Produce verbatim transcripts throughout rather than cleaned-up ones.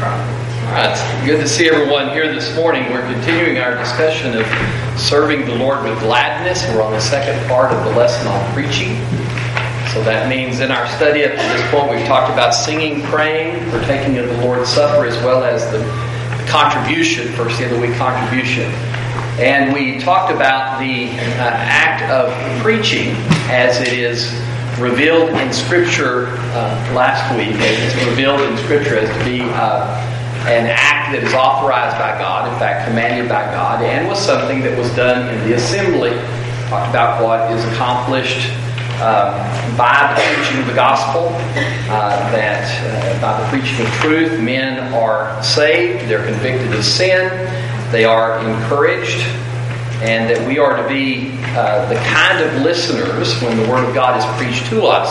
All right, good to see everyone here this morning. We're continuing our discussion of serving the Lord with gladness. We're on the second part of the lesson on preaching. So that means in our study up to this point, we've talked about singing, praying, partaking of the Lord's Supper, as well as the, the contribution, first day of the week contribution. And we talked about the uh, act of preaching as it is revealed in Scripture uh, last week. It's revealed in Scripture as to be uh, an act that is authorized by God, in fact commanded by God, and was something that was done in the assembly. Talked about what is accomplished um, by the preaching of the gospel, uh, that uh, by the preaching of truth, men are saved, they're convicted of sin, they are encouraged, and that we are to be uh, the kind of listeners when the Word of God is preached to us,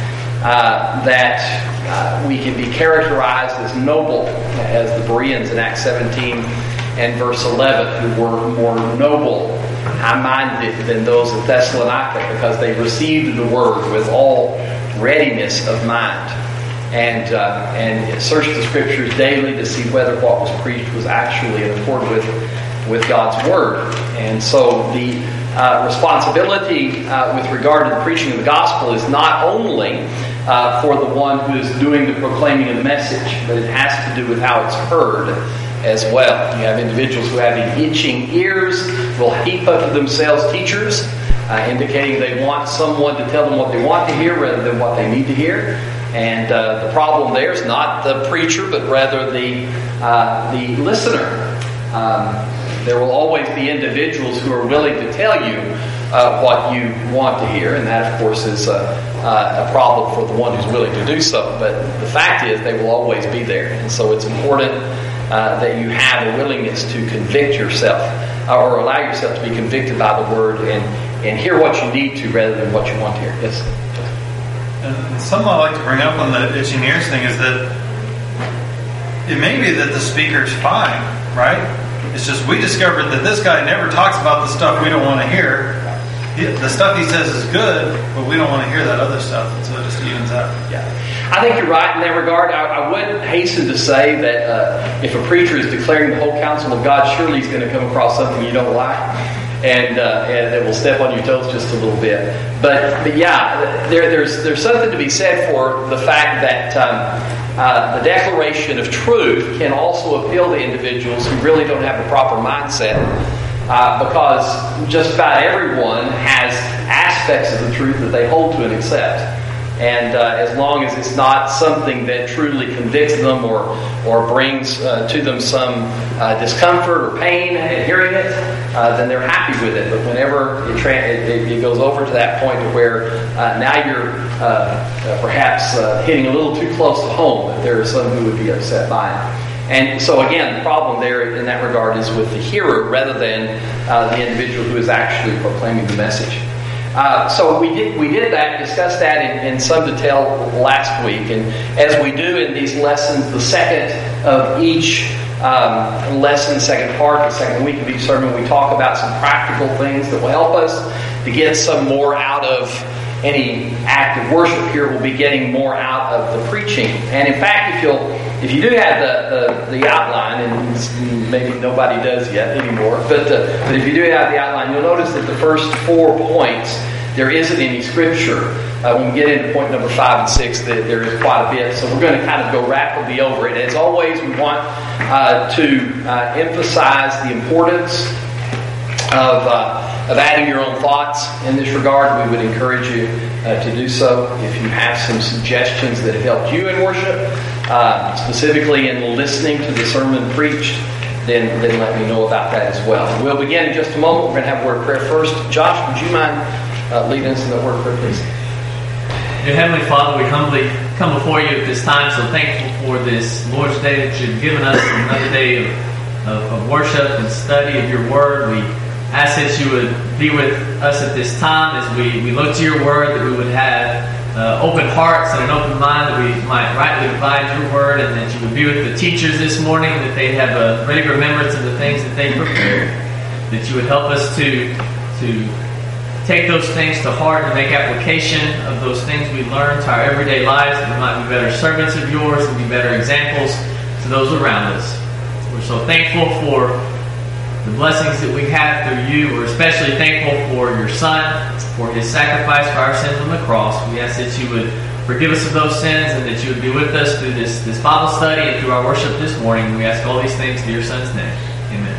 uh, that uh, we can be characterized as noble, as the Bereans in Acts seventeen and verse eleven, who were more noble, high-minded than those of Thessalonica, because they received the Word with all readiness of mind, and uh, and searched the Scriptures daily to see whether what was preached was actually in accord with with God's Word. And so the uh, responsibility uh, with regard to the preaching of the gospel is not only uh, for the one who is doing the proclaiming of the message, but it has to do with how it's heard as well. You have individuals who have itching ears, will heap up to themselves teachers, uh, indicating they want someone to tell them what they want to hear rather than what they need to hear. And uh, the problem there is not the preacher, but rather the uh, the listener. Um, there will always be individuals who are willing to tell you uh, what you want to hear, and that, of course, is a, a problem for the one who's willing to do so. But the fact is, they will always be there, and so it's important uh, that you have a willingness to convict yourself, uh, or allow yourself to be convicted by the Word, and, and hear what you need to rather than what you want to hear. Yes. And something I like to bring up on the itching ears thing is that it may be that the speaker's fine, right? It's just we discovered that this guy never talks about the stuff we don't want to hear. The stuff he says is good, but we don't want to hear that other stuff, and so it just evens out. Yeah, I think you're right in that regard. I, I would hasten to say that uh, if a preacher is declaring the whole counsel of God, surely he's going to come across something you don't like, and uh, and it will step on your toes just a little bit. But but yeah, there, there's there's something to be said for the fact that um, uh, the declaration of truth can also appeal to individuals who really don't have the proper mindset, uh, because just about everyone has aspects of the truth that they hold to and accept. And uh, as long as it's not something that truly convicts them or or brings uh, to them some uh, discomfort or pain in hearing it, uh, then they're happy with it. But whenever it, tra- it, it goes over to that point to where uh, now you're uh, uh, perhaps uh, hitting a little too close to home, that there are some who would be upset by it. And so again, the problem there in that regard is with the hearer rather than uh, the individual who is actually proclaiming the message. Uh, so we did we did that, discussed that in, in some detail last week, and as we do in these lessons, the second of each um, lesson, second part, the second week of each sermon, we talk about some practical things that will help us to get some more out of any act of worship here. We'll be getting more out of the preaching, and in fact, if you'll if you do have the, the, the outline, and maybe nobody does yet anymore, but, uh, but if you do have the outline, you'll notice that the first four points, there isn't any scripture. Uh, when we get into point number five and six, that there is quite a bit. So we're going to kind of go rapidly over it. As always, we want uh, to uh, emphasize the importance of uh, of adding your own thoughts in this regard. We would encourage you uh, to do so. If you have some suggestions that have helped you in worship, uh, specifically in listening to the sermon preached, then, then let me know about that as well. We'll begin in just a moment. We're going to have a word of prayer first. Josh, would you mind uh, leading us in the word of prayer, please? Dear Heavenly Father, we humbly come before you at this time, so thankful for this Lord's Day that you've given us, another day of, of, of worship and study of your word. We ask that you would be with us at this time as we, we look to your word, that we would have uh, open hearts and an open mind, that we might rightly divide your word, and that you would be with the teachers this morning, that they'd have a ready remembrance of the things that they prepared, that you would help us to to take those things to heart and make application of those things we learn to our everyday lives, that we might be better servants of yours and be better examples to those around us. We're so thankful for the blessings that we have through you. We're especially thankful for your Son, for his sacrifice for our sins on the cross. We ask that you would forgive us of those sins and that you would be with us through this, this Bible study and through our worship this morning. We ask all these things in your Son's name. Amen.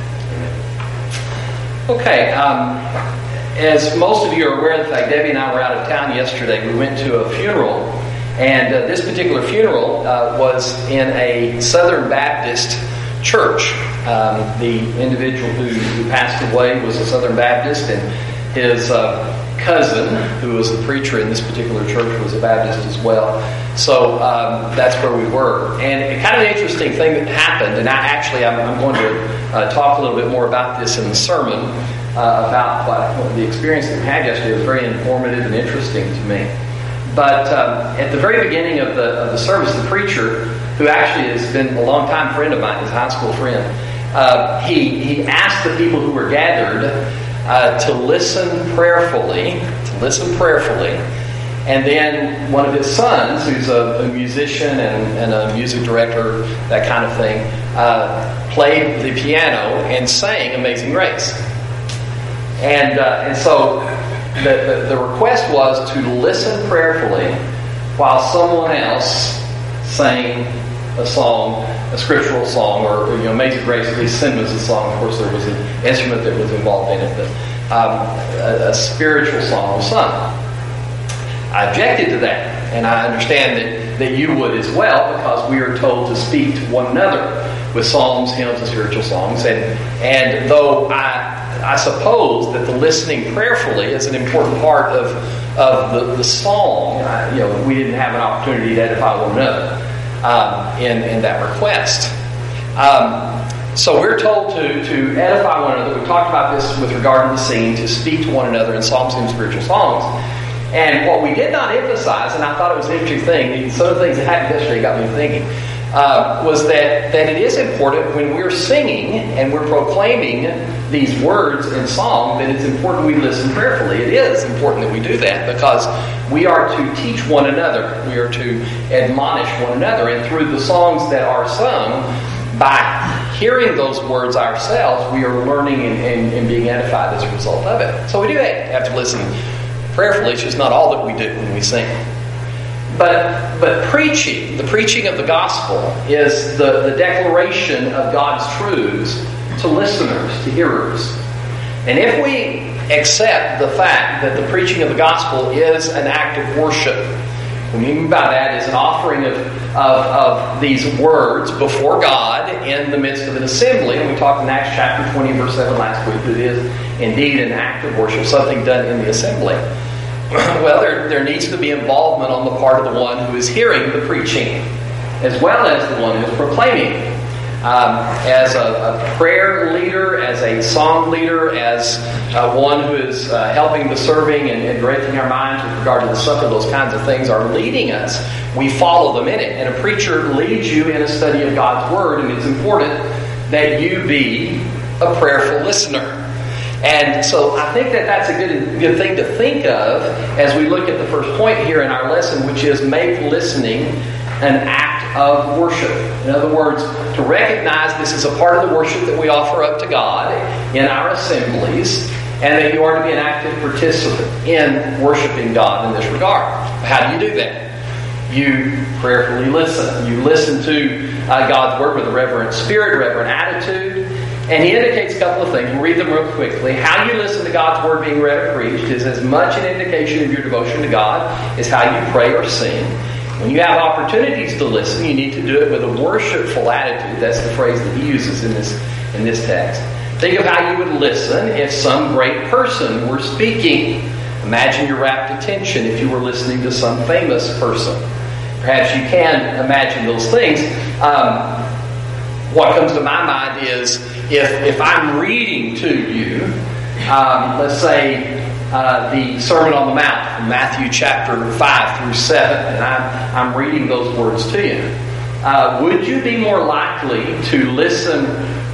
Okay, um, as most of you are aware, in fact, Debbie and I were out of town yesterday. We went to a funeral, and uh, this particular funeral uh, was in a Southern Baptist church. Um, the individual who, who passed away was a Southern Baptist, and his uh, cousin, who was the preacher in this particular church, was a Baptist as well. So um, that's where we were. And it, kind of an interesting thing that happened, and I actually I'm, I'm going to uh, talk a little bit more about this in the sermon, uh, about what, the experience that we had yesterday. It was very informative and interesting to me. But um, at the very beginning of the of the service, the preacher, who actually has been a long-time friend of mine, his high school friend, uh, he, he asked the people who were gathered uh, to listen prayerfully, to listen prayerfully, and then one of his sons, who's a, a musician and, and a music director, that kind of thing, uh, played the piano and sang Amazing Grace. And, uh, and so the, the, the request was to listen prayerfully while someone else sang a song, a scriptural song, or you know, Amazing Grace, at least Sin was a song. Of course, there was an instrument that was involved in it, but um, a, a spiritual song was sung. I objected to that, and I understand that, that you would as well, because we are told to speak to one another with psalms, hymns, and spiritual songs. And and though I I suppose that the listening prayerfully is an important part of of the, the song, I, you know, we didn't have an opportunity to edify one another um, in in that request. Um, so we're told to to edify one another. We talked about this with regard to the singing, to speak to one another in psalms and spiritual songs. And what we did not emphasize, and I thought it was an interesting thing, some of the things that happened yesterday got me thinking, uh, was that, that it is important when we're singing and we're proclaiming these words in song, that it's important we listen prayerfully. It is important that we do that, because we are to teach one another. We are to admonish one another. And through the songs that are sung, by hearing those words ourselves, we are learning and, and, and being edified as a result of it. So we do have to listen prayerfully. It's just not all that we do when we sing. But but preaching, the preaching of the gospel, is the, the declaration of God's truths to listeners, to hearers. And if we accept the fact that the preaching of the gospel is an act of worship, what we mean by that is an offering of, of, of these words before God in the midst of an assembly. And we talked in Acts chapter twenty, verse seven last week, that it is indeed an act of worship, something done in the assembly. Well, there, there needs to be involvement on the part of the one who is hearing the preaching, as well as the one who is proclaiming. Um, as a, a prayer leader, as a song leader, as uh, one who is uh, helping the serving and, and directing our minds with regard to the supper, those kinds of things are leading us. We follow them in it. And a preacher leads you in a study of God's Word, and it's important that you be a prayerful listener. And so I think that that's a good, good thing to think of as we look at the first point here in our lesson, which is make listening an act of worship. In other words, to recognize this is a part of the worship that we offer up to God in our assemblies, and that you are to be an active participant in worshiping God in this regard. How do you do that? You prayerfully listen. You listen to uh, God's Word with a reverent spirit, reverent attitude. And he indicates a couple of things. We'll read them real quickly. How you listen to God's Word being read or preached is as much an indication of your devotion to God as how you pray or sing. When you have opportunities to listen, you need to do it with a worshipful attitude. That's the phrase that he uses in this, in this text. Think of how you would listen if some great person were speaking. Imagine your rapt attention if you were listening to some famous person. Perhaps you can imagine those things. Um, what comes to my mind is if, if I'm reading to you, um, let's say, Uh, the Sermon on the Mount from Matthew chapter five through seven, and I'm, I'm reading those words to you. Uh, would you be more likely to listen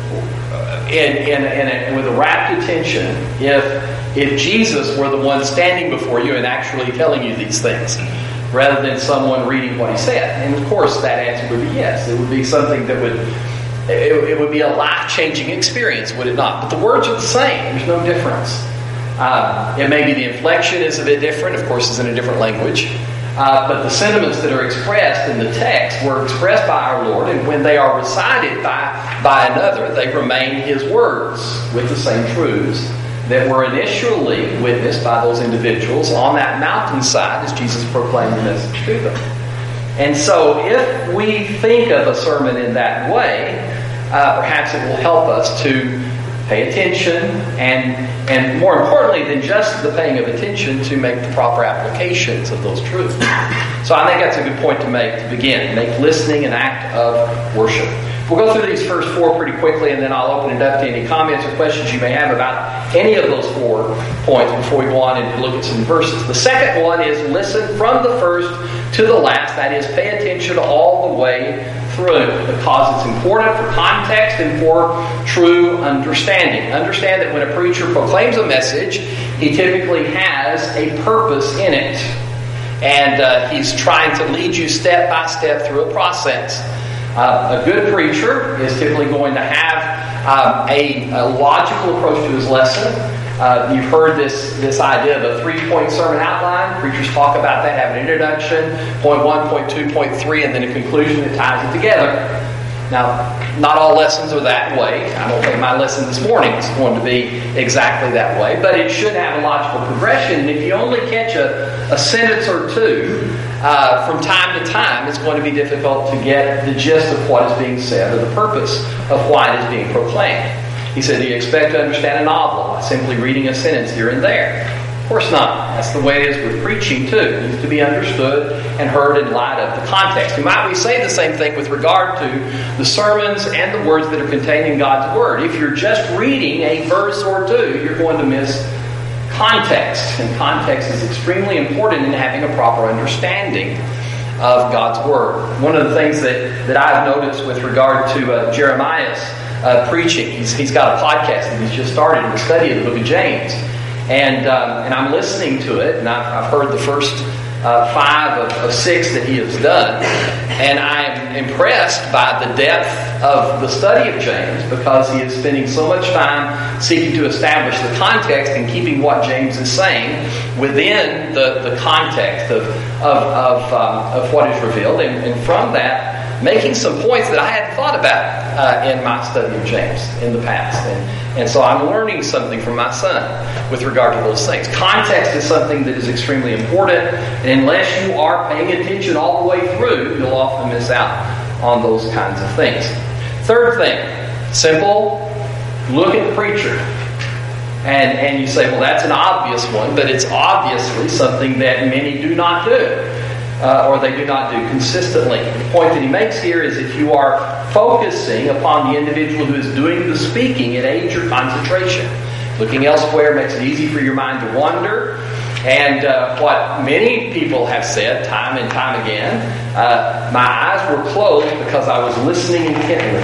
in, in, in a, with a rapt attention if, if Jesus were the one standing before you and actually telling you these things? rather than someone reading what he said? And of course, that answer would be yes. It would be something that would, it, it would be a life-changing experience, would it not? But the words are the same. There's no difference. Uh, it may be the inflection is a bit different. Of course, it's in a different language. Uh, but the sentiments that are expressed in the text were expressed by our Lord, and when they are recited by, by another, they remain His words with the same truths that were initially witnessed by those individuals on that mountainside as Jesus proclaimed the message to them. And so if we think of a sermon in that way, uh, perhaps it will help us to pay attention, and and more importantly than just the paying of attention, to make the proper applications of those truths. So I think that's a good point to make to begin. Make listening an act of worship. We'll go through these first four pretty quickly, and then I'll open it up to any comments or questions you may have about any of those four points before we go on and look at some verses. The second one is listen from the first to the last. That is, pay attention all the way through, because it's important for context and for true understanding. Understand that when a preacher proclaims a message, he typically has a purpose in it. And uh, he's trying to lead you step by step through a process. Uh, a good preacher is typically going to have um, a, a logical approach to his lesson. Uh, you've heard this, this idea of a three-point sermon outline. Preachers talk about that, have an introduction, point one, point two, point three, and then a conclusion that ties it together. Now, not all lessons are that way. I don't think my lesson this morning is going to be exactly that way, but it should have a logical progression. And if you only catch a, a sentence or two uh, from time to time, it's going to be difficult to get the gist of what is being said or the purpose of why it is being proclaimed. He said, do you expect to understand a novel by simply reading a sentence here and there? Of course not. That's the way it is with preaching too. It needs to be understood and heard in light of the context. And might we say the same thing with regard to the sermons and the words that are contained in God's Word. If you're just reading a verse or two, you're going to miss context. And context is extremely important in having a proper understanding of God's Word. One of the things that, that I've noticed with regard to uh, Jeremiah's uh, preaching, he's, he's got a podcast that he's just started in the study of the book of James. And um, and I'm listening to it, and I've, I've heard the first uh, five of, of six that he has done. And I'm impressed by the depth of the study of James, because he is spending so much time seeking to establish the context and keeping what James is saying within the, the context of of of, um, of what is revealed. And, and from that, making some points that I hadn't thought about uh, in my study of James in the past. And, and so I'm learning something from my son with regard to those things. Context is something that is extremely important, and unless you are paying attention all the way through, you'll often miss out on those kinds of things. Third thing, simple, look at the preacher. And, and you say, well, that's an obvious one, but it's obviously something that many do not do. Uh, or they do not do consistently. The point that he makes here is if you are focusing upon the individual who is doing the speaking, it aids your concentration. Looking elsewhere makes it easy for your mind to wander. And uh, what many people have said time and time again, uh, my eyes were closed because I was listening intently.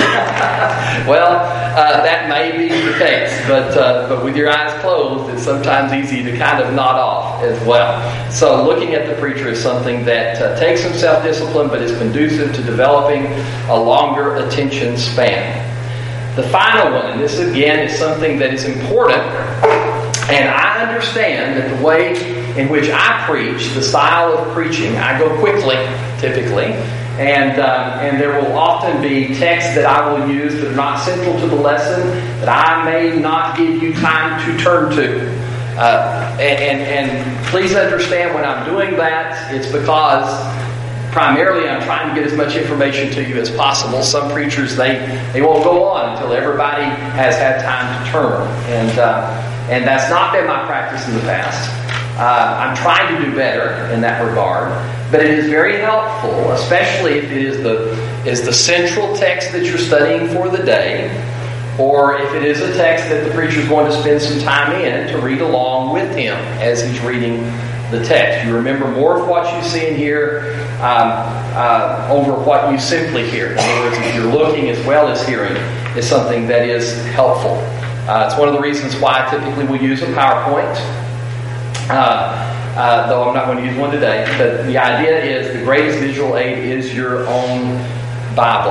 Well, uh, that may be the case, but uh, but with your eyes closed, it's sometimes easy to kind of nod off as well. So looking at the preacher is something that uh, takes some self-discipline, but is conducive to developing a longer attention span. The final one, and this again is something that is important, and I understand that the way in which I preach, the style of preaching, I go quickly, typically, and um, and there will often be texts that I will use that are not central to the lesson, that I may not give you time to turn to. Uh, and, and, and please understand when I'm doing that, it's because primarily I'm trying to get as much information to you as possible. Some preachers, they, they won't go on until everybody has had time to turn. And uh, and that's not been my practice in the past. Uh, I'm trying to do better in that regard. But it is very helpful, especially if it is the, is the central text that you're studying for the day, or if it is a text that the preacher is going to spend some time in, to read along with him as he's reading the text. You remember more of what you see and hear um, uh, over what you simply hear. In other words, if you're looking as well as hearing, is something that is helpful. Uh, it's one of the reasons why I typically will use a PowerPoint. Uh, uh, though I'm not going to use one today. But the idea is the greatest visual aid is your own Bible.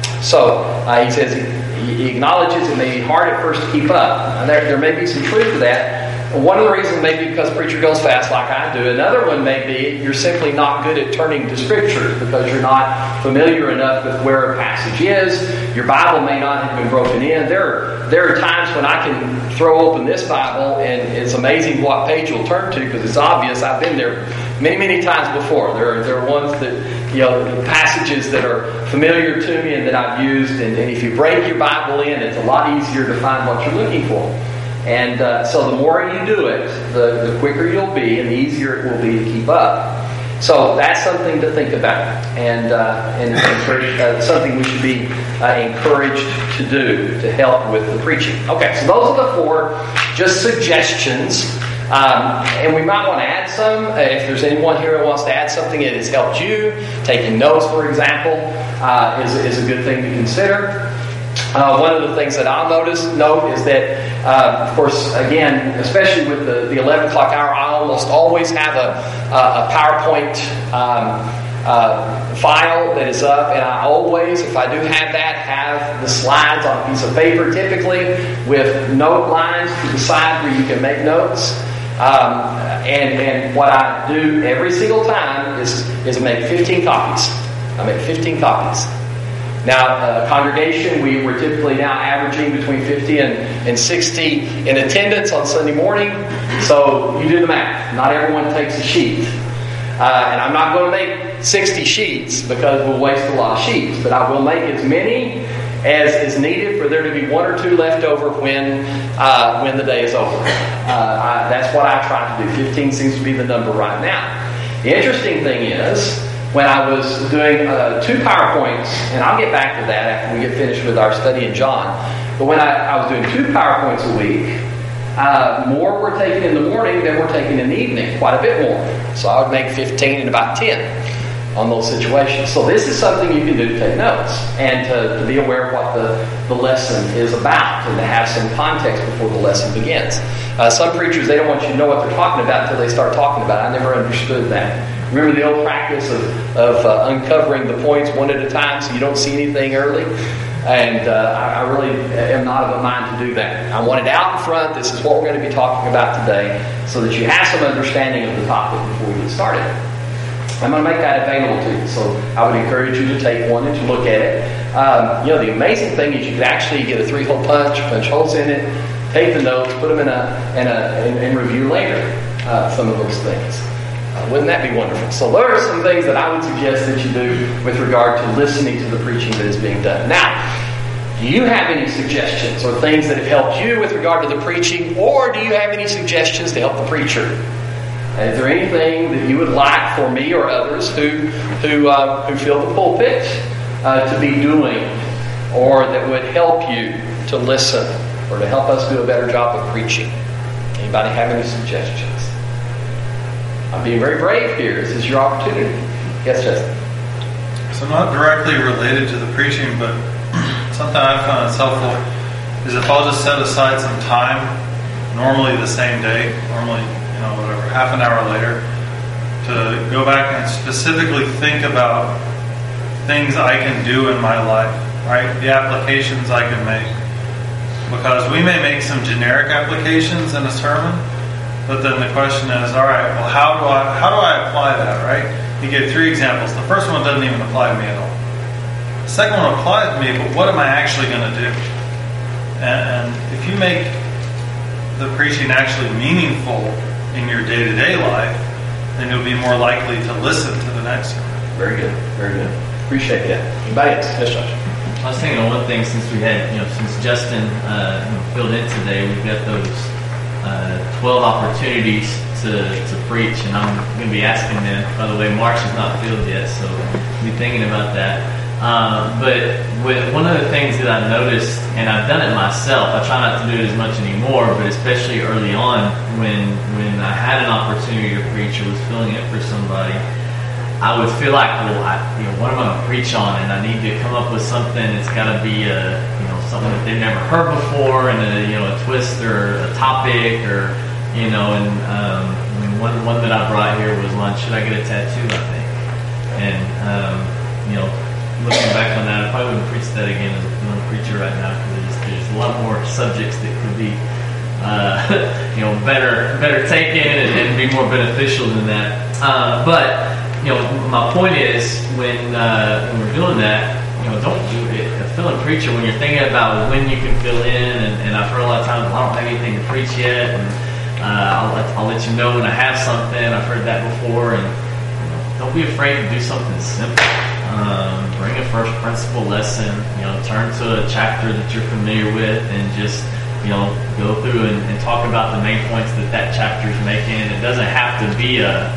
So uh, he says he, he acknowledges it may be hard at first to keep up. And there, there may be some truth to that. One of the reasons may be because preacher goes fast like I do. Another one may be you're simply not good at turning to Scripture because you're not familiar enough with where a passage is. Your Bible may not have been broken in. There are, there are times when I can throw open this Bible and it's amazing what page you'll turn to because it's obvious. I've been there many, many times before. There are, there are ones that, you know, passages that are familiar to me and that I've used. And, and if you break your Bible in, it's a lot easier to find what you're looking for. And uh, so the more you do it, the, the quicker you'll be and the easier it will be to keep up. So that's something to think about and, uh, and uh, something we should be uh, encouraged to do to help with the preaching. Okay, so those are the four just suggestions. Um, and we might want to add some. Uh, if there's anyone here who wants to add something that has helped you, taking notes, for example, uh, is, is a good thing to consider. Uh, one of the things that I'll notice note is that, uh, of course, again, especially with the, the eleven o'clock hour, I almost always have a, a, a PowerPoint um, uh, file that is up, and I always, if I do have that, have the slides on a piece of paper, typically with note lines to the side where you can make notes. Um, and, and what I do every single time is, is make fifteen copies. I make fifteen copies. Now, uh, congregation, we were typically now averaging between fifty and, and sixty in attendance on Sunday morning. So you do the math. Not everyone takes a sheet. Uh, and I'm not going to make sixty sheets because we'll waste a lot of sheets. But I will make as many as is needed for there to be one or two left over when, uh, when the day is over. Uh, I, that's what I try to do. fifteen seems to be the number right now. The interesting thing is, when I was doing uh, two PowerPoints, and I'll get back to that after we get finished with our study in John, but when I, I was doing two PowerPoints a week, uh, more were taken in the morning than were taken in the evening, quite a bit more. So I would make fifteen and about ten on those situations. So this is something you can do to take notes and to, to be aware of what the, the lesson is about and to have some context before the lesson begins. Uh, some preachers, they don't want you to know what they're talking about until they start talking about it. I never understood that. Remember the old practice of, of uh, uncovering the points one at a time so you don't see anything early? And uh, I, I really am not of a mind to do that. I want it out in front. This is what we're going to be talking about today so that you have some understanding of the topic before we get started. I'm going to make that available to you. So I would encourage you to take one and to look at it. Um, you know, the amazing thing is you could actually get a three-hole punch, punch holes in it, take the notes, put them in a, in a and, and review later uh, some of those things. Uh, wouldn't that be wonderful? So there are some things that I would suggest that you do with regard to listening to the preaching that is being done. Now, do you have any suggestions or things that have helped you with regard to the preaching, or do you have any suggestions to help the preacher? Is there anything that you would like for me or others who who uh, who fill the pulpit uh, to be doing, or that would help you to listen, or to help us do a better job of preaching? Anybody have any suggestions? I'm being very brave here. This is your opportunity. Yes, Justin. So not directly related to the preaching, but something I've found that's helpful is if I'll just set aside some time, normally the same day, normally, you know, whatever, half an hour later, to go back and specifically think about things I can do in my life, right? The applications I can make. Because we may make some generic applications in a sermon, but then the question is, all right, well, how do I how do I apply that, right? He gave three examples. The first one doesn't even apply to me at all. The second one applies to me, but what am I actually going to do? And, and if you make the preaching actually meaningful in your day-to-day life, then you'll be more likely to listen to the next one. Very good, very good. Appreciate that. Anybody else? Yes, Josh. I was thinking of one thing since we had, you know, since Justin uh, filled in today, we've got those uh, twelve opportunities to, to preach, and I'm going to be asking them. By the way, March is not filled yet, so I'll be thinking about that. Uh, but with one of the things that I noticed, and I've done it myself, I try not to do it as much anymore, but especially early on when when I had an opportunity to preach or was filling in for somebody, I would feel like, well, I, you know, what am I going to preach on? And I need to come up with something that's got to be a, you know, something that they've never heard before, and a, you know, a twist or a topic, or, you know, and um, one one that I brought here was on should I get a tattoo? I think, and um, you know, looking back on that, I probably wouldn't preach that again as a young preacher right now because there's, there's a lot more subjects that could be, uh, you know, better better taken and, and be more beneficial than that. Uh, but you know, my point is when uh, when we're doing that, you know, don't do it. A filling preacher when you're thinking about when you can fill in, and, and I've heard a lot of times, well, I don't have anything to preach yet, and uh, I'll, let, I'll let you know when I have something. I've heard that before, and you know, don't be afraid to do something simple. Um, bring a first principle lesson. You know, turn to a chapter that you're familiar with, and just you know go through and, and talk about the main points that that chapter is making. It doesn't have to be a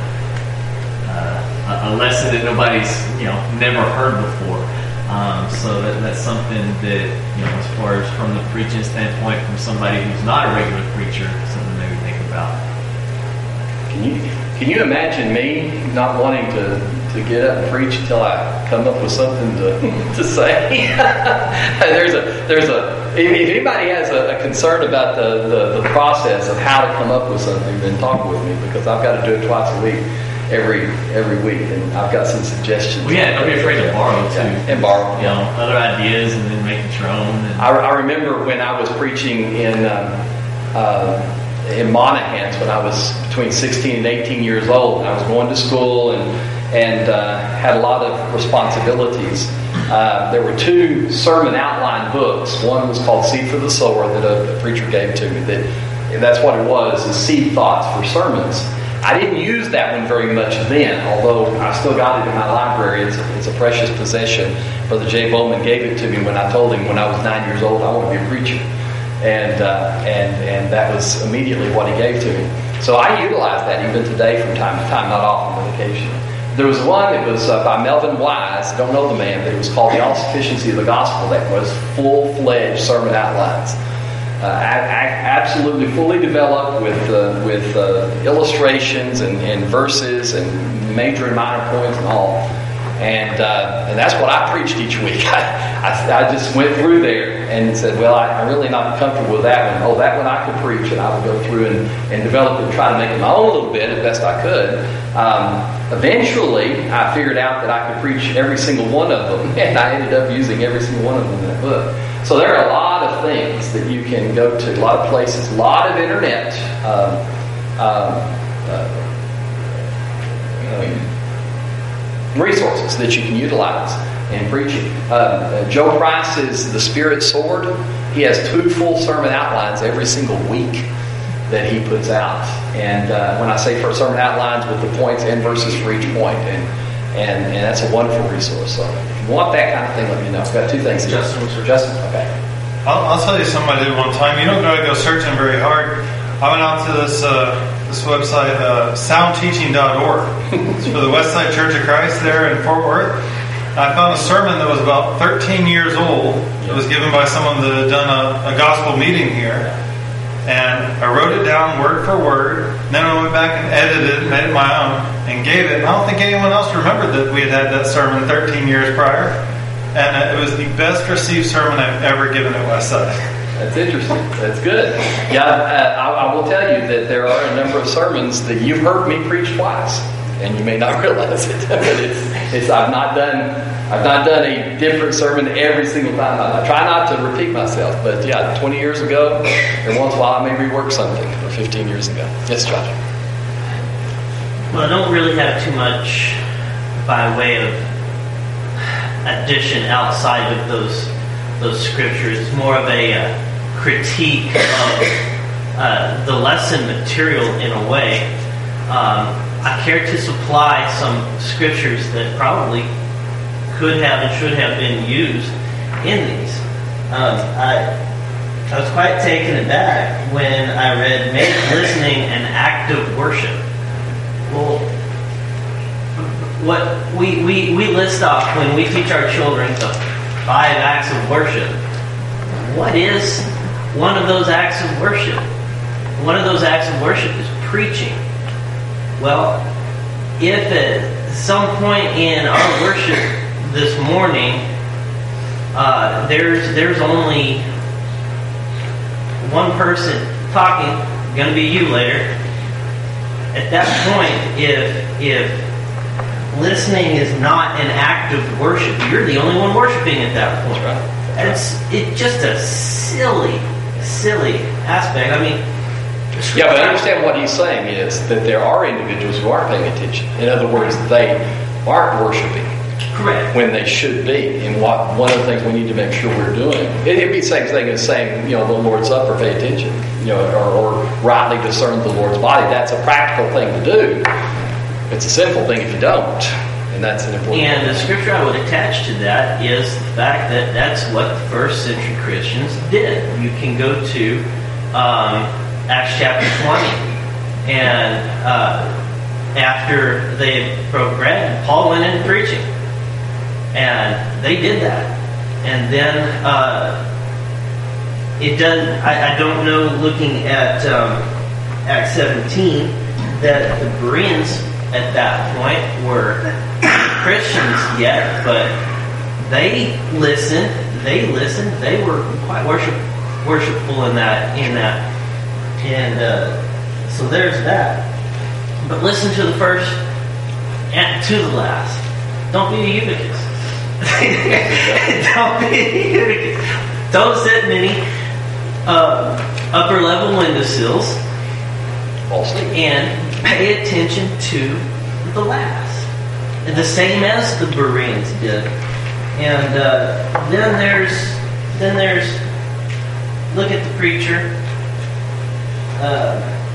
uh, a lesson that nobody's you know never heard before. Um, so that, that's something that, you know, as far as from the preaching standpoint, from somebody who's not a regular preacher, something maybe think about. Can you can you imagine me not wanting to, to get up and preach until I come up with something to to say? there's a there's a if anybody has a, a concern about the, the, the process of how to come up with something, then talk with me, because I've got to do it twice a week. Every every week, and I've got some suggestions. Well, yeah, don't be afraid to borrow too. Yeah, and borrow, you know, other ideas, and then make it your own. And... I, I remember when I was preaching in um, uh, in Monahans when I was between sixteen and eighteen years old. I was going to school and and uh, had a lot of responsibilities. Uh, there were two sermon outline books. One was called Seed for the Sower that a, a preacher gave to me. That that's what it was: is seed thoughts for sermons. I didn't use that one very much then, although I still got it in my library. It's a, it's a precious possession. Brother Jay Bowman gave it to me when I told him when I was nine years old I want to be a preacher, and uh, and and that was immediately what he gave to me. So I utilize that even today from time to time, not often, but occasionally. There was one that was uh, by Melvin Wise. I don't know the man, but it was called The All-Sufficiency of the Gospel. That was full-fledged sermon outlines. Uh, absolutely fully developed with uh, with uh, illustrations and, and verses and major and minor points and all, and uh, and that's what I preached each week. I, I, I just went through there and said, well, I, I'm really not comfortable with that one. Oh, that one I could preach, and I would go through and, and develop it and try to make it my own a little bit as best I could. Um, eventually, I figured out that I could preach every single one of them, and I ended up using every single one of them in that book. So there are a lot of things that you can go to, a lot of places, a lot of internet um, um, uh, um, resources that you can utilize in preaching. Uh, uh, Joe Price's The Spirit Sword. He has two full sermon outlines every single week that he puts out. And uh, when I say for sermon outlines, with the points and verses for each point, and and and that's a wonderful resource. So if you want that kind of thing, let me know. I've got two things. Justin, Justin, okay. I'll, I'll tell you something I did one time. You don't got to go searching very hard. I went out to this uh, this website, uh, sound teaching dot org. It's for the Westside Church of Christ there in Fort Worth. I found a sermon that was about thirteen years old. It was given by someone that had done a, a gospel meeting here. And I wrote it down word for word. Then I went back and edited it, made it my own, and gave it. And I don't think anyone else remembered that we had had that sermon thirteen years prior. And it was the best received sermon I've ever given at Westside. That's interesting. That's good. Yeah, uh, I, I will tell you that there are a number of sermons that you've heard me preach twice, and you may not realize it. But it's, it's I've not done I've not done a different sermon every single time. I, I try not to repeat myself, but yeah, twenty years ago, every once in a while I may rework something, or fifteen years ago. Yes, Josh. Well, I don't really have too much by way of addition outside of those those scriptures. It's more of a uh, critique of uh, the lesson material in a way. Um, I care to supply some scriptures that probably could have and should have been used in these. Um, I, I was quite taken aback when I read, make listening an act of worship. Well, what we, we, we list off when we teach our children the five acts of worship. What is one of those acts of worship? One of those acts of worship is preaching. Well, if at some point in our worship this morning, uh, there's there's only one person talking, going to be you later, at that point, if if listening is not an act of worship, you're the only one worshiping at that point. That's right. That's It's it's just a silly, silly aspect. I mean, Yeah, but I understand what he's saying is that there are individuals who aren't paying attention. In other words, they aren't worshiping correct. when they should be. And what one of the things we need to make sure we're doing, it, it'd be the same thing as saying, you know, the Lord's Supper, pay attention, you know, or, or rightly discern the Lord's body. That's a practical thing to do. It's a sinful thing if you don't, and that's an important. And the scripture I would attach to that is the fact that that's what the first century Christians did. You can go to um, Acts chapter twenty, and uh, after they broke bread, Paul went in preaching, and they did that. And then uh, it does. I, I don't know. Looking at um, Acts seventeen, that the Bereans at that point were Christians yet, but they listened. They listened. They were quite worship, worshipful in that. In that, and uh, so there's that. But listen to the first and to the last. Don't be a eutychus. Don't be a eutychus. Don't sit in any uh, upper level windowsills. Falsely. And pay attention to the last. The same as the Bereans did. And uh, then there's then there's look at the preacher. Uh,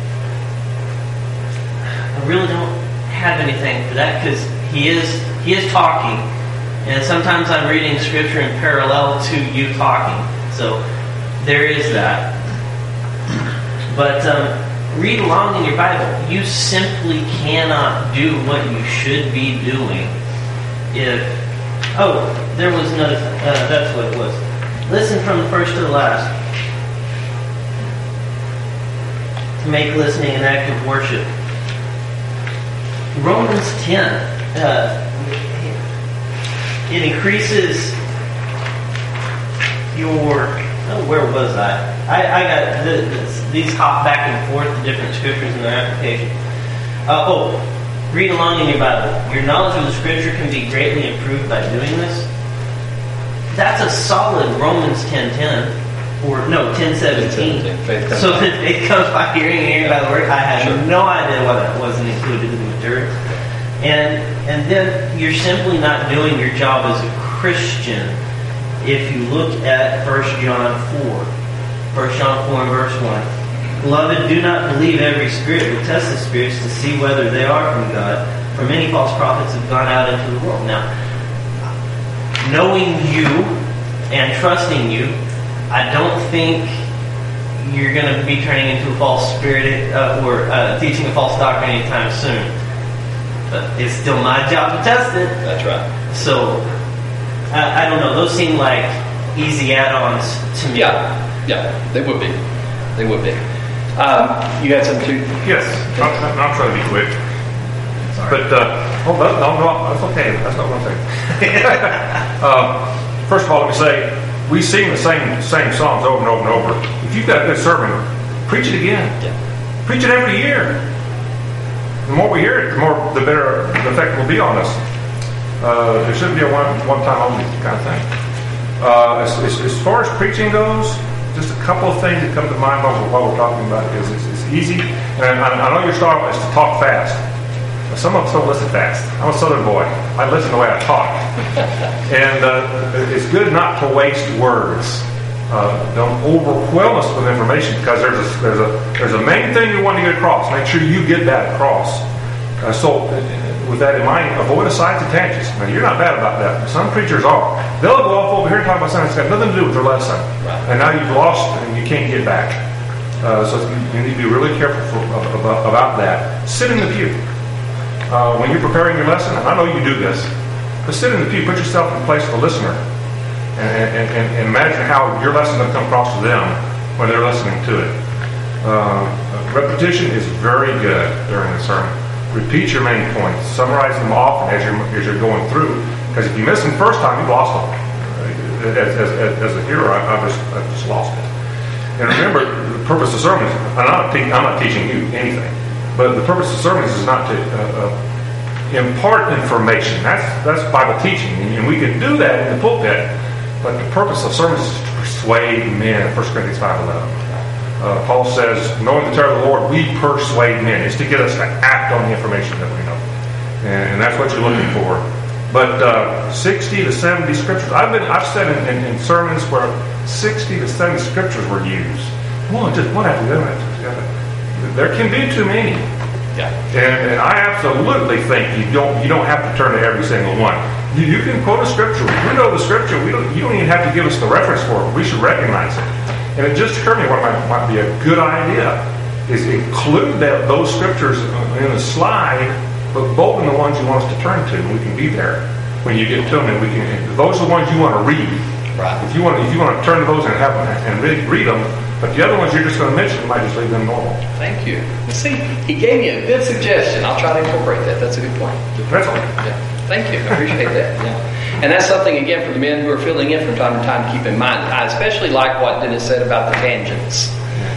I really don't have anything for that because he is he is talking, and sometimes I'm reading scripture in parallel to you talking. So there is that. But um, read along in your Bible. You simply cannot do what you should be doing if... Oh, there was another... Uh, that's what it was. Listen from the first to the last. To make listening an act of worship. Romans ten. Uh, it increases your... Oh, where was I? I, I got the, this, these hop back and forth the different scriptures and their application. Uh, oh, read along in your Bible. Your knowledge of the scripture can be greatly improved by doing this. That's a solid Romans ten ten, or no ten seventeen. So that it comes by hearing and hearing by the word. I had sure. no idea why that wasn't included in the material. And and then you're simply not doing your job as a Christian. If you look at First John four, First John four and verse one. Beloved, do not believe every spirit, but test the spirits to see whether they are from God. For many false prophets have gone out into the world. Now, knowing you and trusting you, I don't think you're going to be turning into a false spirit uh, or uh, teaching a false doctrine anytime soon. But it's still my job to test it. That's right. So, I, I don't know. Those seem like easy add-ons to me. Yeah, yeah, they would be. They would be. Um, you had some too? Yes, I'll, I'll try to be quick. Sorry. But, uh, oh, no, no, no, that's okay. That's not what I'm saying. um, first of all, let me say, we sing the same same songs over and over and over. If you've got a good sermon, preach it again. Yeah. Preach it every year. The more we hear it, the more the better the effect will be on us. Uh, there shouldn't be a one one time only kind of thing. Uh, as, as, as far as preaching goes, just a couple of things that come to mind while we're, while we're talking about it is it's, it's easy, and I, I know your style is to talk fast. But some of us don't listen fast. I'm a Southern boy. I listen the way I talk, and uh, it's good not to waste words. Uh, don't overwhelm us with information because there's a, there's a there's a main thing you want to get across. Make sure you get that across. Uh, so, with that in mind, avoid asides and tangents. Now, you're not bad about that. Some preachers are. They'll go off over here and talk about something that's got nothing to do with their lesson, right. And now you've lost and you can't get back. Uh, so you need to be really careful for, about, about that. Sit in the pew uh, when you're preparing your lesson. And I know you do this, but sit in the pew. Put yourself in the place of the listener. And, and, and imagine how your lesson will come across to them when they're listening to it. Uh, repetition is very good during the sermon. Repeat your main points. Summarize them often as you're, as you're going through. Because if you miss them the first time, you've lost them. As, as, as a hearer, I, I've, just, I've just lost it. And remember, the purpose of sermon is I'm not, te- I'm not teaching you anything. But the purpose of sermons is not to uh, uh, impart information. That's that's Bible teaching, and we can do that in the pulpit. But the purpose of sermons is to persuade men. First Corinthians five eleven. Uh, Paul says, knowing the terror of the Lord, we persuade men. It's to get us to act on the information that we know. And, and that's what you're looking for. But uh, sixty to seventy scriptures. I've been I've said in, in, in sermons where sixty to seventy scriptures were used. One, just one after the other. There can be too many. Yeah. And, and I absolutely think you don't you don't have to turn to every single one. You, you can quote a scripture. We know the scripture. We don't, you don't even have to give us the reference for it. We should recognize it. And it just occurred to me what might, might be a good idea is include that, those scriptures in a slide, but bold in the ones you want us to turn to, and we can be there when you get to them. And we can. Those are the ones you want to read. Right. If you want, if you want to turn to those and have them and read, read them, but the other ones you're just going to mention, you might just leave them normal. Thank you. See, he gave me a good suggestion. I'll try to incorporate that. That's a good point. That's all. Yeah. Thank you. I appreciate that. Yeah. And that's something, again, for the men who are filling in from time to time to keep in mind. I especially like what Dennis said about the tangents.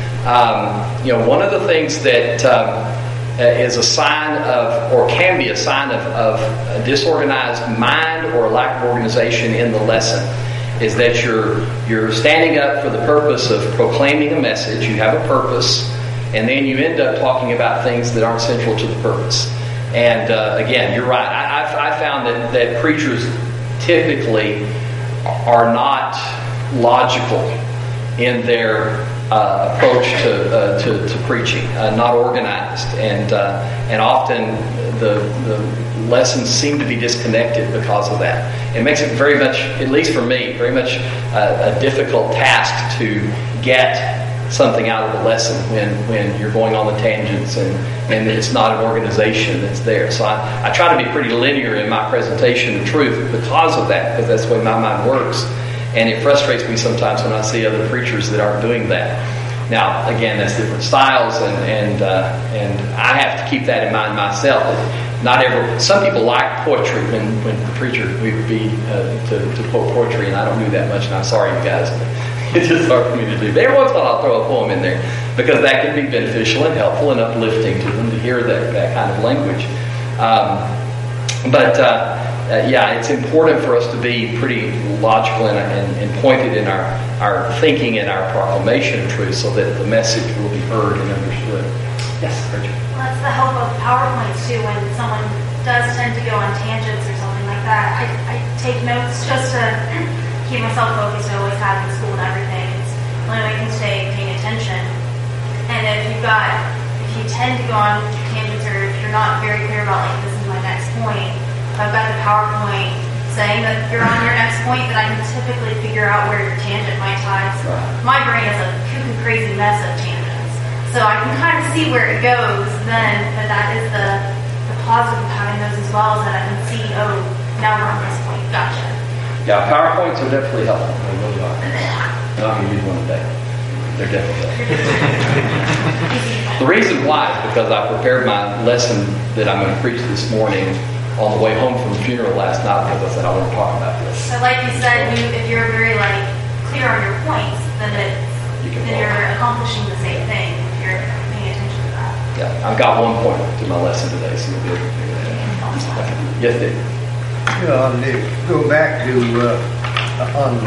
Um, you know, one of the things that um, is a sign of, or can be a sign of, of a disorganized mind or a lack of organization in the lesson is that you're you're standing up for the purpose of proclaiming a message. You have a purpose, and then you end up talking about things that aren't central to the purpose. And uh, again, you're right. I, I've, I found that, that preachers typically are not logical in their uh, approach to, uh, to to preaching, uh, not organized, and uh, and often the the lessons seem to be disconnected because of that. It makes it very much, at least for me, very much a, a difficult task to get something out of the lesson when, when you're going on the tangents and, and it's not an organization that's there. So I, I try to be pretty linear in my presentation of truth because of that, because that's the way my mind works. And it frustrates me sometimes when I see other preachers that aren't doing that. Now, again, that's different styles, and and uh, and I have to keep that in mind myself. Not every, some people like poetry when, when the preacher would be uh, to, to quote poetry, and I don't do that much, and I'm sorry, you guys. It's just hard for me to do. But every once in a while I'll throw a poem in there because that can be beneficial and helpful and uplifting to them to hear that, that kind of language. Um, but uh, uh, yeah, it's important for us to be pretty logical and, and, and pointed in our, our thinking and our proclamation of truth so that the message will be heard and understood. Yes, Richard. Well, that's the help of PowerPoints too. When someone does tend to go on tangents or something like that, I, I take notes just to keep myself focused. I always have in school and everything. It's the only way I can stay paying attention. And if you've got, if you tend to go on tangents, or if you're not very clear about like this is my next point, if I've got the PowerPoint saying that you're on your next point, then I can typically figure out where your tangent might tie. So my brain is a cuckoo crazy mess of tangents, so I can kind of see where it goes then. But that is the the positive of having those as well, is that I can see, oh, now we're on this point. Gotcha. Yeah, PowerPoints are definitely helpful. They really are. I'm not going to use one today. They're definitely helpful. The reason why is because I prepared my lesson that I'm going to preach this morning on the way home from the funeral last night because I said I want to talk about this. So like you said, you, if you're very like clear on your points, then it's, You can then you're accomplishing the same thing if you're paying attention to that. Yeah, I've got one point to my lesson today, so you'll be able to figure that out. Yes, Dave. Yeah, and to go back to uh, on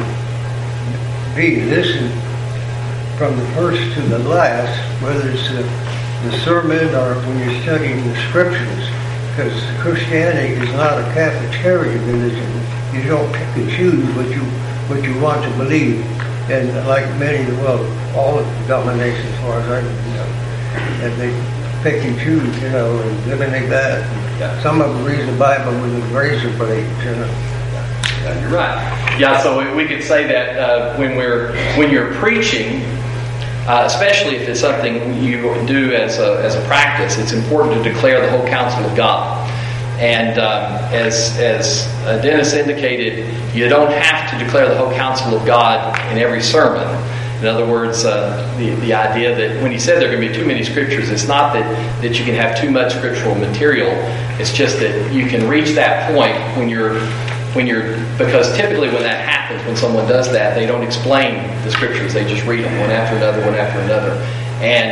B, listen from the first to the last, whether it's uh, the sermon or when you're studying the scriptures, because Christianity is not a cafeteria religion. You don't pick and choose what you what you want to believe, and like many, well, all of the denominations, as far as I know, that they pick and choose, you know, and eliminate that. Yeah. Some of them read the Bible with a razor blade, you know. Yeah, you're right. Yeah, so we, we could say that uh, when we're when you're preaching, uh, especially if it's something you do as a as a practice, it's important to declare the whole counsel of God. And um, as as uh, Dennis indicated, you don't have to declare the whole counsel of God in every sermon. In other words, uh, the, the idea that when he said there are going to be too many scriptures, it's not that, that you can have too much scriptural material. It's just that you can reach that point when you're, when you're, because typically when that happens, when someone does that, they don't explain the scriptures. They just read them one after another, one after another. And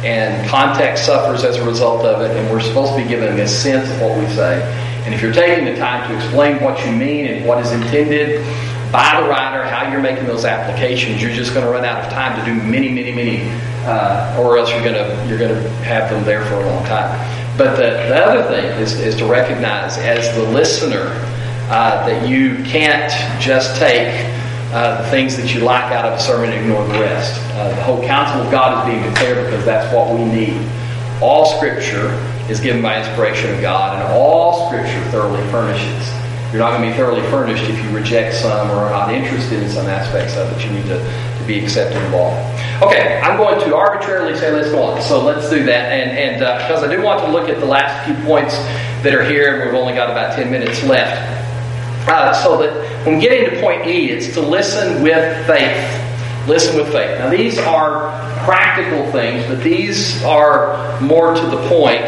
and context suffers as a result of it, and we're supposed to be given a sense of what we say. And if you're taking the time to explain what you mean and what is intended by the writer, how you're making those applications, you're just going to run out of time to do many, many, many, uh, or else you're going to you're going to have them there for a long time. But the, the other thing is, is to recognize as the listener uh, that you can't just take uh, the things that you like out of a sermon and ignore the rest. Uh, the whole counsel of God is being declared because that's what we need. All Scripture is given by inspiration of God, and all Scripture thoroughly furnishes. You're not going to be thoroughly furnished if you reject some or are not interested in some aspects of it. You need to, to be accepting of all. Okay, I'm going to arbitrarily say let's go on. So let's do that. And, and uh, because I do want to look at the last few points that are here, and we've only got about ten minutes left. Uh, so that when getting to point E, it's to listen with faith. Listen with faith. Now these are practical things, but these are more to the point,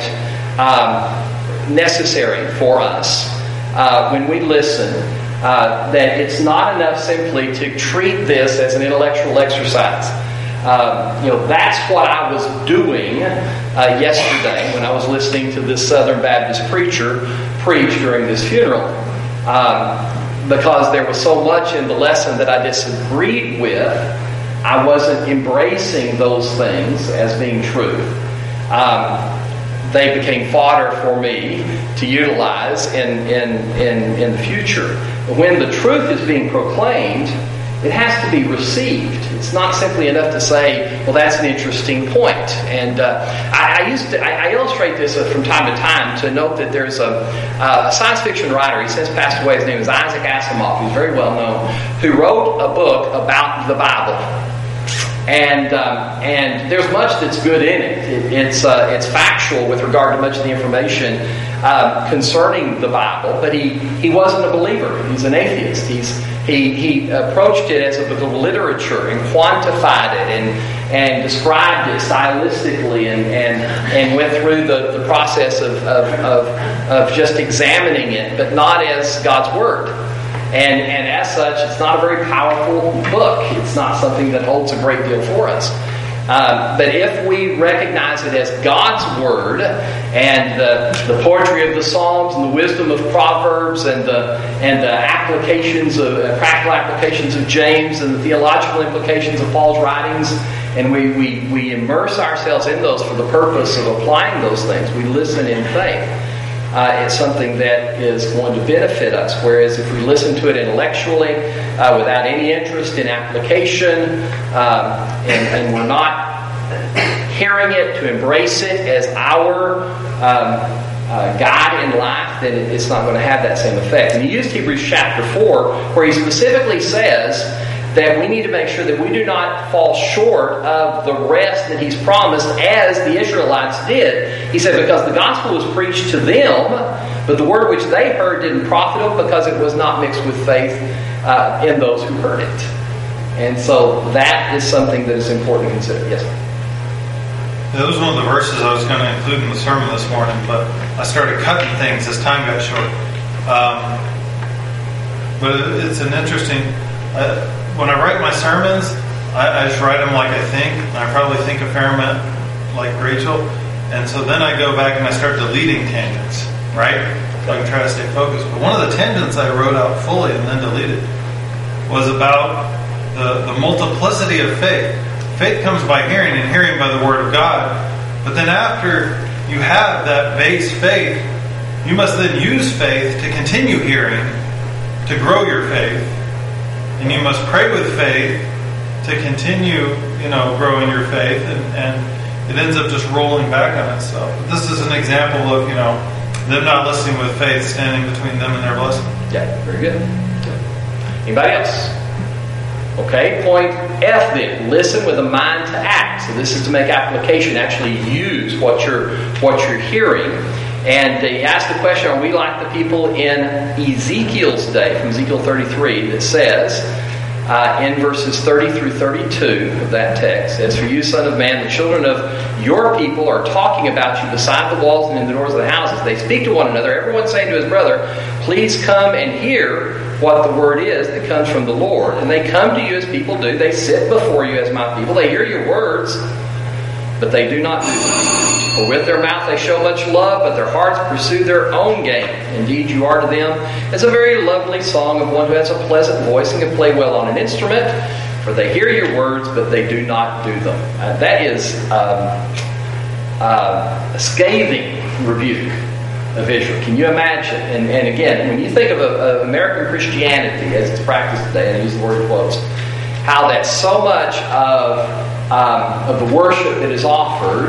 um, necessary for us. Uh, when we listen, uh, that it's not enough simply to treat this as an intellectual exercise. Um, you know, that's what I was doing uh, yesterday when I was listening to this Southern Baptist preacher preach during this funeral. Um, because there was so much in the lesson that I disagreed with, I wasn't embracing those things as being true. Um, They became fodder for me to utilize in, in, in, in the future. But when the truth is being proclaimed, it has to be received. It's not simply enough to say, well, that's an interesting point. And uh, I, I used to, I, I illustrate this from time to time to note that there's a, a science fiction writer, he since passed away, his name is Isaac Asimov, who's very well known, who wrote a book about the Bible. And um, and there's much that's good in it. it it's uh, it's factual with regard to much of the information uh, concerning the Bible. But he, he wasn't a believer. He's an atheist. He's he he approached it as a book of literature and quantified it and and described it stylistically and and, and went through the, the process of, of of of just examining it, but not as God's Word. And, and as such, it's not a very powerful book. It's not something that holds a great deal for us. Um, but if we recognize it as God's Word and the, the poetry of the Psalms and the wisdom of Proverbs and the and the applications of uh, practical applications of James and the theological implications of Paul's writings, and we, we, we immerse ourselves in those for the purpose of applying those things, we listen in faith. Uh, it's something that is going to benefit us. Whereas if we listen to it intellectually, uh, without any interest in application, um, and, and we're not hearing it to embrace it as our um, uh, guide in life, then it's not going to have that same effect. And he used Hebrews chapter four, where he specifically says that we need to make sure that we do not fall short of the rest that he's promised as the Israelites did. He said, because the gospel was preached to them, but the word which they heard didn't profit them because it was not mixed with faith uh, in those who heard it. And so that is something that is important to consider. Yes, sir. That was one of the verses I was going to include in the sermon this morning, but I started cutting things as time got short. Um, but it's an interesting... Uh, When I write my sermons, I, I just write them like I think. I probably think a fair amount like Rachel. And so then I go back and I start deleting tangents, right? So I can try to stay focused. But one of the tangents I wrote out fully and then deleted was about the, the multiplicity of faith. Faith comes by hearing, and hearing by the Word of God. But then after you have that base faith, you must then use faith to continue hearing, to grow your faith. And you must pray with faith to continue, you know, growing your faith, and, and it ends up just rolling back on itself. But this is an example of, you know, them not listening with faith standing between them and their blessing. Yeah, very good. Anybody else? Okay, point F then. Listen with a mind to act. So this is to make application, actually use what you're what you're hearing. And he asked the question, are we like the people in Ezekiel's day, from Ezekiel thirty-three, that says, uh, in verses thirty through thirty-two of that text, as for you, son of man, the children of your people are talking about you beside the walls and in the doors of the houses. They speak to one another, everyone saying to his brother, please come and hear what the word is that comes from the Lord. And they come to you as people do. They sit before you as my people. They hear your words, but they do not do them. For with their mouth they show much love, but their hearts pursue their own gain. Indeed, you are to them as a very lovely song of one who has a pleasant voice and can play well on an instrument. For they hear your words, but they do not do them. Uh, that is um, uh, a scathing rebuke of Israel. Can you imagine? And, and again, when you think of, a, of American Christianity as it's practiced today, and I use the word quotes, how that so much of um, of the worship that is offered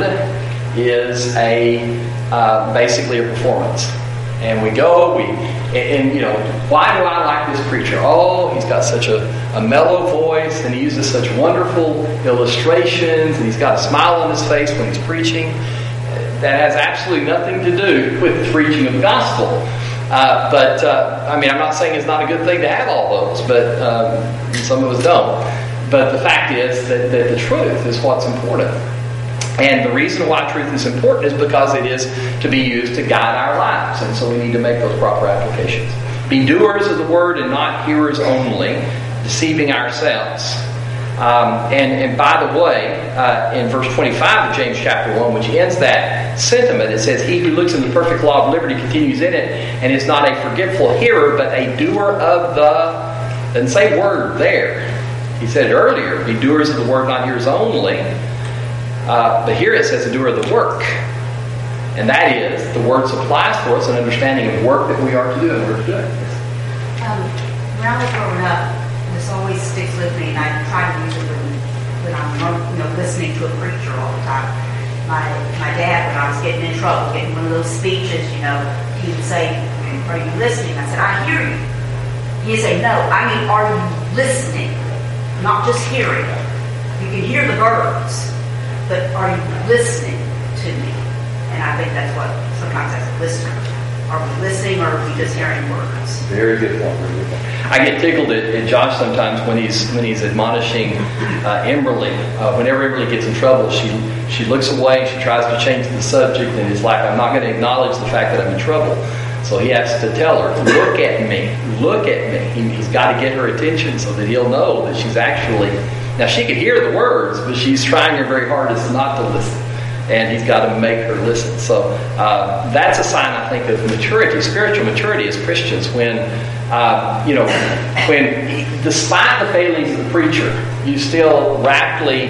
is a uh, basically a performance. And we go, we and, and you know, why do I like this preacher? Oh, he's got such a, a mellow voice, and he uses such wonderful illustrations, and he's got a smile on his face when he's preaching. That has absolutely nothing to do with the preaching of the gospel. Uh, but, uh, I mean, I'm not saying it's not a good thing to have all those, but um, some of us don't. But the fact is that, that the truth is what's important. And the reason why truth is important is because it is to be used to guide our lives. And so we need to make those proper applications. Be doers of the word and not hearers only, deceiving ourselves. Um, and, and by the way, uh, in verse twenty-five of James chapter one, which ends that sentiment, it says, he who looks in the perfect law of liberty continues in it, and is not a forgetful hearer, but a doer of the... Doesn't say word there. He said earlier, be doers of the word, not hearers only. Uh, but here it says a doer of the work. And that is, the word supplies for us an understanding of work that we are to do, and we're to do it. Um, when I was growing up, this always sticks with me, and I try to use it when, when I'm you know, listening to a preacher all the time. My my dad, when I was getting in trouble, getting one of those speeches, you know, he would say, are you listening? I said, I hear you. He'd say, no, I mean, are you listening? Not just hearing. You can hear the words, but are you listening to me? And I think that's what sometimes as a listener. Are we listening, or are we just hearing words? Very good point. Very good point. I get tickled at, at Josh sometimes when he's when he's admonishing uh, Emberly. Uh, whenever Emberly gets in trouble, she she looks away. She tries to change the subject, and it's like, I'm not going to acknowledge the fact that I'm in trouble. So he has to tell her, look at me, look at me. He, he's got to get her attention so that he'll know that she's actually... Now, she can hear the words, but she's trying her very hardest not to listen. And he's got to make her listen. So uh, that's a sign, I think, of maturity, spiritual maturity as Christians. When, uh, you know, when despite the failings of the preacher, you still raptly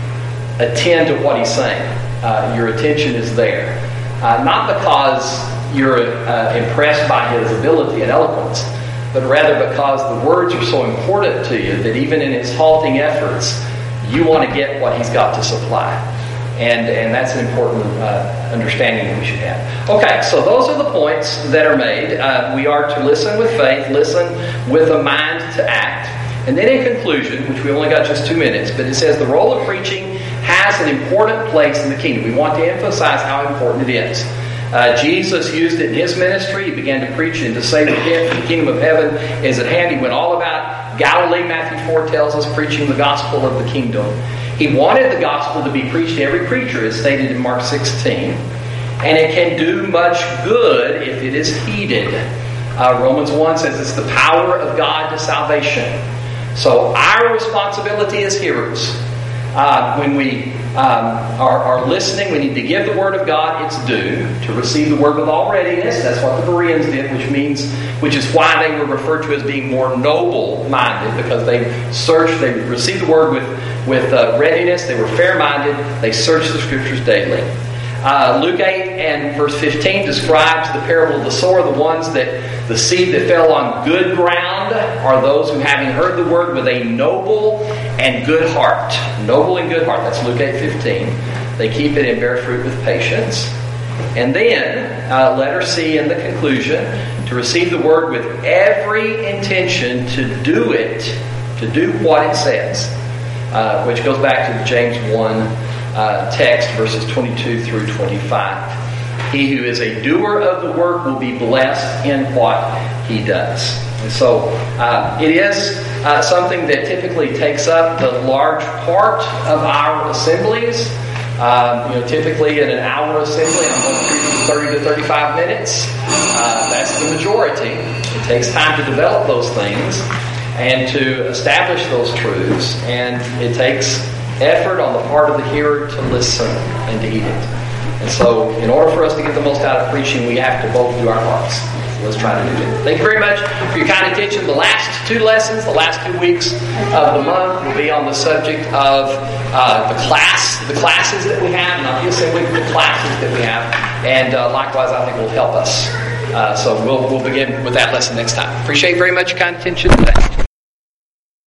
attend to what he's saying. Uh, your attention is there. Uh, not because you're uh, impressed by his ability and eloquence, but rather because the words are so important to you that even in his halting efforts, you want to get what he's got to supply. And and that's an important uh, understanding that we should have. Okay, so those are the points that are made. Uh, we are to listen with faith, listen with a mind to act. And then in conclusion, which we only got just two minutes, but it says the role of preaching has an important place in the kingdom. We want to emphasize how important it is. Uh, Jesus used it in his ministry. He began to preach and to say that the kingdom of heaven is at hand. He went all about Galilee. Matthew four tells us, preaching the gospel of the kingdom. He wanted the gospel to be preached to every preacher, as stated in Mark sixteen. And it can do much good if it is heeded. Uh, Romans one says it's the power of God to salvation. So our responsibility as hearers, uh, when we um, are, are listening, we need to give the word of God its due, to receive the word with all readiness. That's what the Bereans did, which means, which is why they were referred to as being more noble-minded, because they searched, they received the word with, with uh, readiness, they were fair-minded, they searched the scriptures daily. Uh, Luke eight and verse fifteen describes the parable of the sower. The ones that, the seed that fell on good ground are those who, having heard the word with a noble and good heart. Noble and good heart. That's Luke eight fifteen. They keep it and bear fruit with patience. And then, uh, letter C in the conclusion, to receive the word with every intention to do it, to do what it says. Uh, which goes back to the James one Uh, text, verses twenty-two through twenty-five. He who is a doer of the work will be blessed in what he does. And so uh, it is uh, something that typically takes up the large part of our assemblies. Uh, you know, typically in an hour assembly, I'm going to preach thirty to thirty-five minutes. Uh, that's the majority. It takes time to develop those things and to establish those truths, and it takes effort on the part of the hearer to listen and to eat it. And so, in order for us to get the most out of preaching, we have to both do our parts. So let's try to do that. Thank you very much for your kind attention. The last two lessons, the last two weeks of the month, will be on the subject of uh, the class, the classes that we have, not the assembly, but the classes that we have. And uh, likewise, I think will help us. Uh, so we'll we'll begin with that lesson next time. Appreciate very much your kind attention today.